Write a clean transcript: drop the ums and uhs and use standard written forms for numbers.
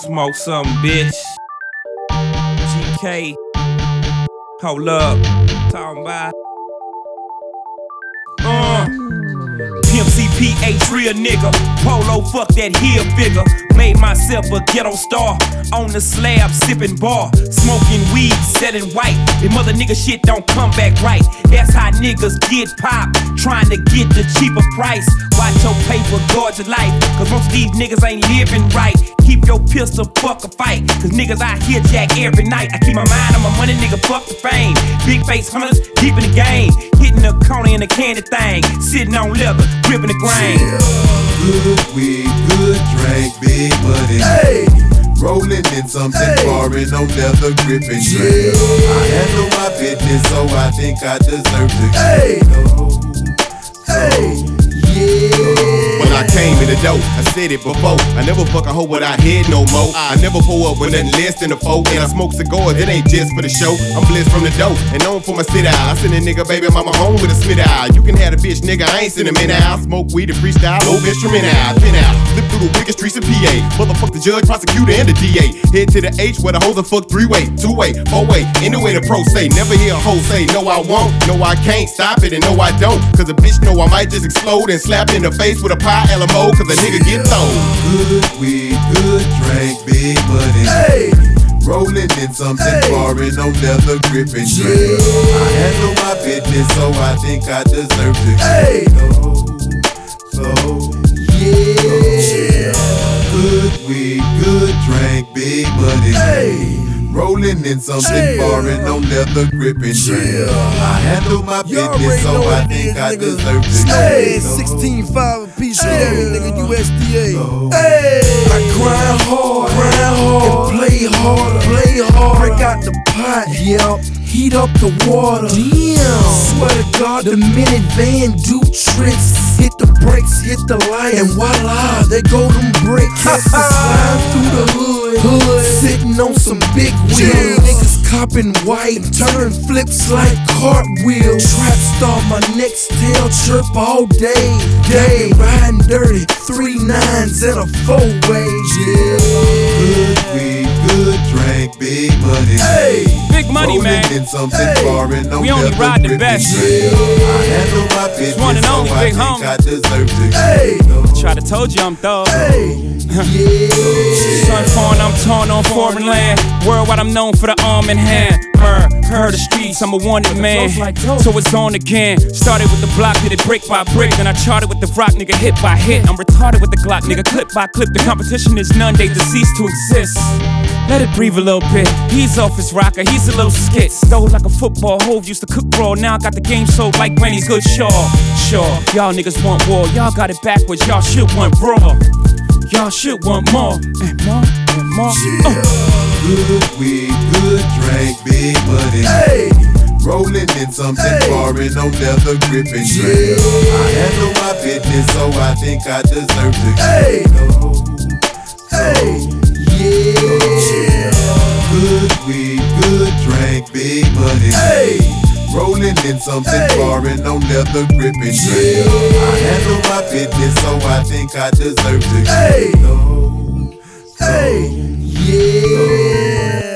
Smoke some, bitch. GK. Hold up. Talking about. MCPH real nigga. Polo, fuck that heel figure. Made myself a ghetto star. On the slab, sipping bar. Smoking weed, selling white. The mother nigga shit don't come back right. That's how niggas get popped. Trying to get the cheaper price. Watch your paper, guard your life. Cause most of these niggas ain't living right. Keep your pistol, fuck a fight. Cause niggas out here jack every night. I keep my mind on my money, nigga, fuck the fame. Big face hunters, deep in the game. Hitting the corner in the candy thing. Sitting on leather, gripping the grain. Good weed, good drink, big money. Hey. Rolling in something foreign on leather, gripping grain. I handle my business, so I think I deserve to When I came in the door, I said it before. I never fuck a hoe without head no more. I never pull up with nothing less than a four. And I smoke cigars, it ain't just for the show. I'm blessed from the dough and known for my sit out. I send a nigga baby mama home with a spit out. You can have a bitch nigga, I ain't send him in out. Smoke weed and freestyle, whole instrument out, pin out. Flip through the wicked streets of PA. Motherfuck the judge, prosecutor, and the DA. Head to the H where the hoes are fuck three-way, two-way, four-way. Anyway the pro say, never hear a hoe say, no I won't, no I can't, stop it and no I don't. Cause a bitch know I might just explode and slap in the face with a pie LMO. Cause a nigga get thrown. Good weed, good drink, big money. Hey. Rolling in something foreign on leather, gripping grain. I handle my business, so I think I deserve to Good weed, good drink, big money. Hey. Rolling in something foreign on leather, gripping grain. I handle my business, so I think I deserve to Hey, 16.5 a piece, get at me, nigga, USDA. Hey, I grind hard, and play hard, break out the pot, heat up the water. Damn, swear to God, the minivan do tricks. Hit the brakes, hit the light, and voila, there go them bricks. Slide through the hood, sitting on some big wheels. Niggas copping white, turn flips like cartwheels. Trap star, my next tail chirp all day. Riding dirty, 3 9s and a 4-way. Good weed, good drink, big money. Hey. Big money, man. We only ride the best. It's one and only, big homie. Try to told you I'm thug. Son foreign, I'm torn on foreign land. Worldwide, I'm known for the arm in hand. Heard the streets, I'm a wanted man. So it's on again. Started with the block, did it brick by brick. Then I charted with the rock, nigga, hit by hit. I'm retarded with the Glock, nigga, clip by clip. The competition is none, they deceased to exist. Let it breathe a little bit. He's off his rocker, he's a little skit. Stole like a football, Hove used to cook raw. Now I got the game sold like Granny's good Shaw. Sure, y'all niggas want war, y'all got it backwards, y'all should want raw. Y'all should want more, and more, and more. Good weed, good drink, big money. Hey. Rolling in something foreign on leather, gripping grain. I handle my business, so I think I deserve to Good weed, good drink, big money. Hey. Rolling in something foreign on leather, gripping grain. I handle my business, so I think I deserve to